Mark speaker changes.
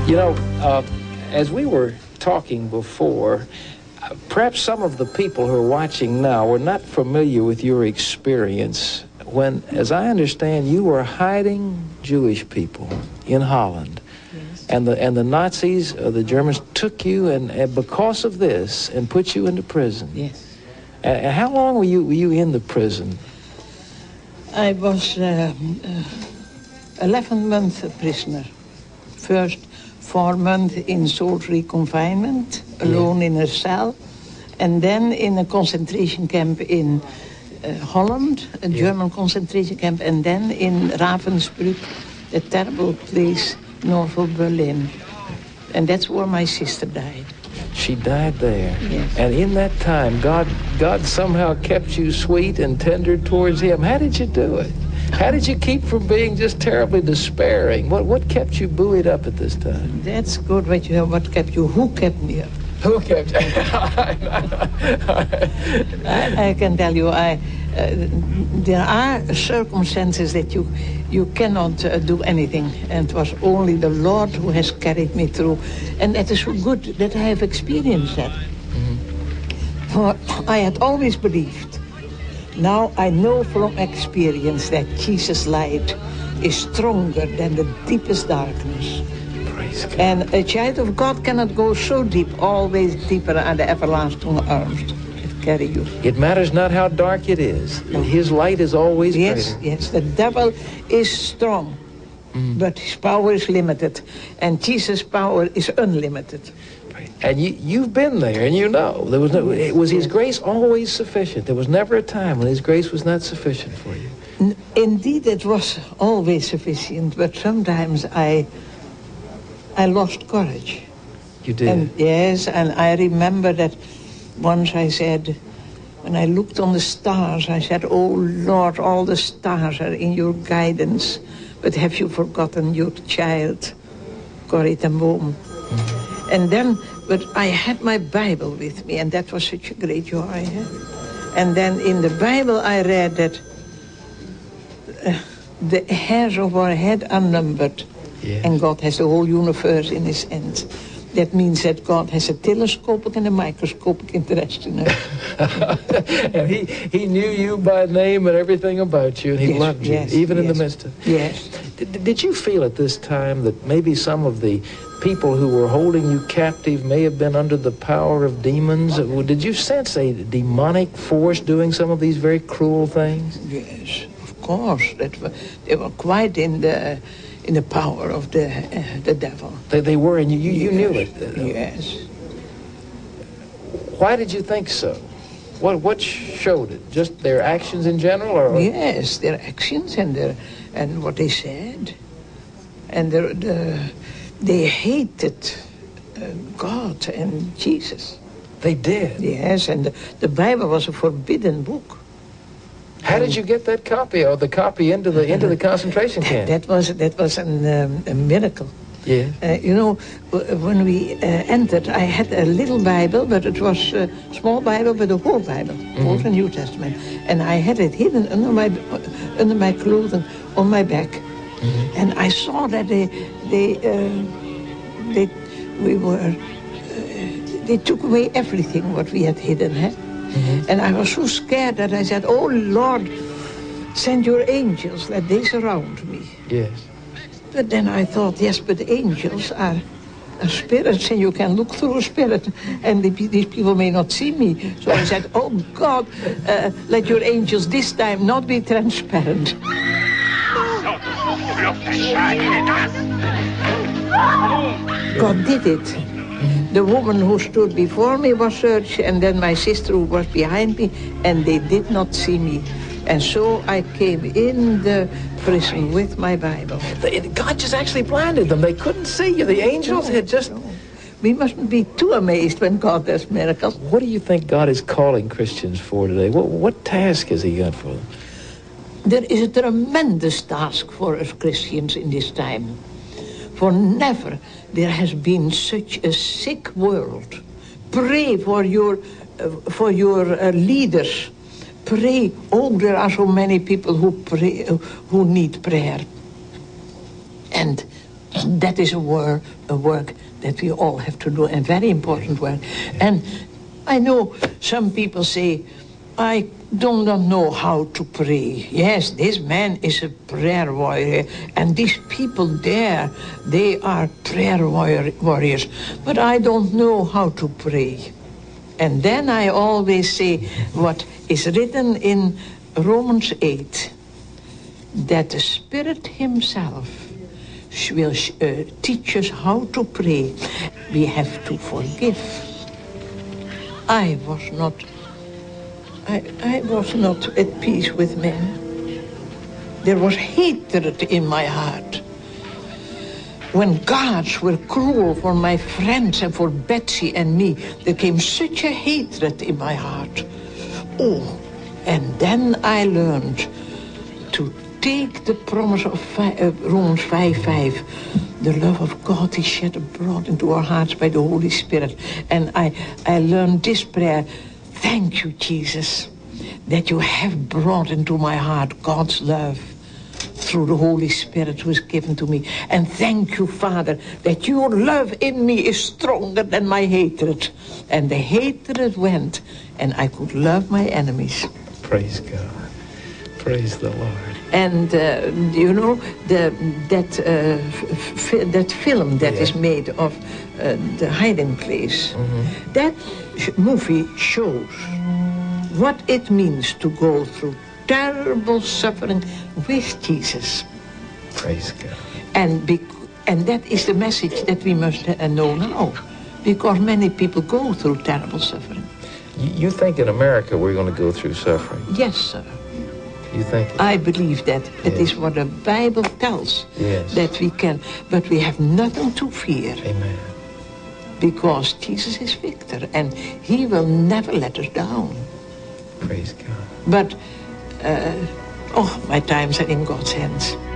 Speaker 1: You know, as we were talking before, perhaps some of the people who are watching now were not familiar with your experience when, as I understand, you were hiding Jewish people in Holland.
Speaker 2: Yes.
Speaker 1: And the Nazis, the Germans, took you and because of this and put you into prison.
Speaker 2: Yes.
Speaker 1: And how long were you in the prison?
Speaker 2: I was 11 months a prisoner. First 4 months in solitary confinement, alone in a cell, and then in a concentration camp in Holland, a German concentration camp, and then in Ravensbrück, a terrible place north of Berlin. And that's where my sister died.
Speaker 1: She died there.
Speaker 2: Yes.
Speaker 1: And in that time, God somehow kept you sweet and tender towards him. How did you do it? How did you keep from being just terribly despairing? What kept you buoyed up at this time?
Speaker 2: That's good. What kept you? Who kept me up?
Speaker 1: Who kept you?
Speaker 2: I can tell you, there are circumstances that you cannot do anything. And it was only the Lord who has carried me through. And it is so good that I have experienced that.
Speaker 1: Mm-hmm.
Speaker 2: For I had always believed. Now I know from experience that Jesus' light is stronger than the deepest darkness.
Speaker 1: Praise God.
Speaker 2: And a child of God cannot go so deep, always deeper are the everlasting arms that carry you.
Speaker 1: It matters not how dark it is.
Speaker 2: No.
Speaker 1: His light is always greater.
Speaker 2: Yes, the devil is strong, but his power is limited. And Jesus' power is unlimited.
Speaker 1: And you've been there, and you know. Was his grace always sufficient? There was never a time when his grace was not sufficient for you.
Speaker 2: Indeed, it was always sufficient, but sometimes I lost courage.
Speaker 1: You did?
Speaker 2: And yes, and I remember that once I said, when I looked on the stars, I said, "Oh Lord, all the stars are in your guidance, but have you forgotten your child, Corrie ten Boom?" And then, but I had my Bible with me, and that was such a great joy. And then in the Bible I read that the hairs of our head are numbered.
Speaker 1: Yes.
Speaker 2: And God has the whole universe in his hands. That means that God has a telescopic and a microscopic interest in us.
Speaker 1: And he knew you by name and everything about you, and he loved you, even in the midst of...
Speaker 2: Yes.
Speaker 1: Did you feel at this time that maybe some of the people who were holding you captive may have been under the power of demons? Did you sense a demonic force doing some of these very cruel things?
Speaker 2: Yes, of course. They were quite in the power of the devil.
Speaker 1: They were, and you knew it.
Speaker 2: Yes.
Speaker 1: Why did you think so? What showed it? Just their actions in general, or?
Speaker 2: Yes, their actions and what they said, and they hated God and Jesus.
Speaker 1: They did.
Speaker 2: Yes, and the Bible was a forbidden book.
Speaker 1: How did you get that copy, or the copy into the concentration camp?
Speaker 2: That was a miracle.
Speaker 1: Yeah.
Speaker 2: When we entered, I had a little Bible, but it was a small Bible, but a whole Bible, Old and New Testament, and I had it hidden under my clothing on my back, and I saw that they took away everything what we had hidden, and I was so scared that I said, "Oh Lord, send your angels, let they surround me."
Speaker 1: Yes.
Speaker 2: But then I thought, yes, but angels are spirits, and you can look through a spirit, and these people may not see me. So I said, "Oh God, let your angels this time not be transparent." God did it. The woman who stood before me was searched, and then my sister who was behind me, and they did not see me. And so I came in the prison with my Bible.
Speaker 1: God just actually blinded them. They couldn't see you. The angels had just...
Speaker 2: We mustn't be too amazed when God does miracles.
Speaker 1: What do you think God is calling Christians for today? What task has he got for them?
Speaker 2: There is a tremendous task for us Christians in this time. For never there has been such a sick world. Pray for your leaders. Pray. Oh, there are so many people who pray, who need prayer. And That is a work that we all have to do, and very important work. And I know some people say, I do not know how to pray. Yes, this man is a prayer warrior, and these people there, they are prayer warriors. But I don't know how to pray. And then I always say what is written in Romans 8, that the Spirit himself will teach us how to pray. We have to forgive. I was not at peace with men. There was hatred in my heart. When gods were cruel for my friends and for Betsy and me, there came such a hatred in my heart. Oh, and then I learned to take the promise of Romans 5:5. The love of God is shed abroad into our hearts by the Holy Spirit. And I learned this prayer. Thank you, Jesus, that you have brought into my heart God's love through the Holy Spirit who is given to me. And thank you, Father, that your love in me is stronger than my hatred. And the hatred went, and I could love my enemies.
Speaker 1: Praise God. Praise the Lord.
Speaker 2: And you know that film that is made of the hiding place. That movie shows what it means to go through terrible suffering with Jesus.
Speaker 1: Praise God.
Speaker 2: And that is the message that we must know now, because many people go through terrible suffering.
Speaker 1: You think in America we're going to go through suffering?
Speaker 2: Yes, sir.
Speaker 1: You think?
Speaker 2: I believe that. It is what the Bible tells.
Speaker 1: Yes.
Speaker 2: That we can, but we have nothing to fear.
Speaker 1: Amen.
Speaker 2: Because Jesus is victor, and he will never let us down.
Speaker 1: Praise God.
Speaker 2: But, my times are in God's hands.